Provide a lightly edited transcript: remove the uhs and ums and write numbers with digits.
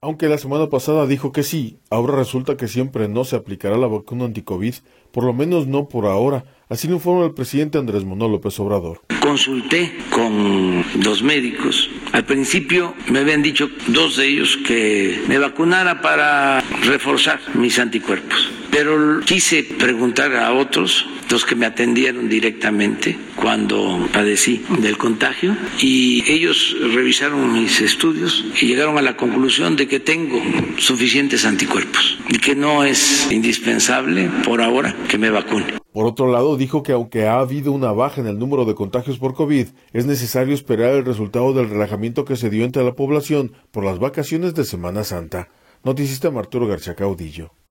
Aunque la semana pasada dijo que sí, ahora resulta que siempre no se aplicará la vacuna anticovid, por lo menos no por ahora, así lo informa el presidente Andrés Manuel López Obrador. Consulté con los médicos. Al principio me habían dicho 2 de ellos que me vacunara para reforzar mis anticuerpos, pero quise preguntar a otros, los que me atendieron directamente cuando padecí del contagio, y ellos revisaron mis estudios y llegaron a la conclusión de que tengo suficientes anticuerpos y que no es indispensable por ahora que me vacune. Por otro lado, dijo que aunque ha habido una baja en el número de contagios por COVID, es necesario esperar el resultado del relajamiento que se dio entre la población por las vacaciones de Semana Santa. Noticista Arturo García Caudillo.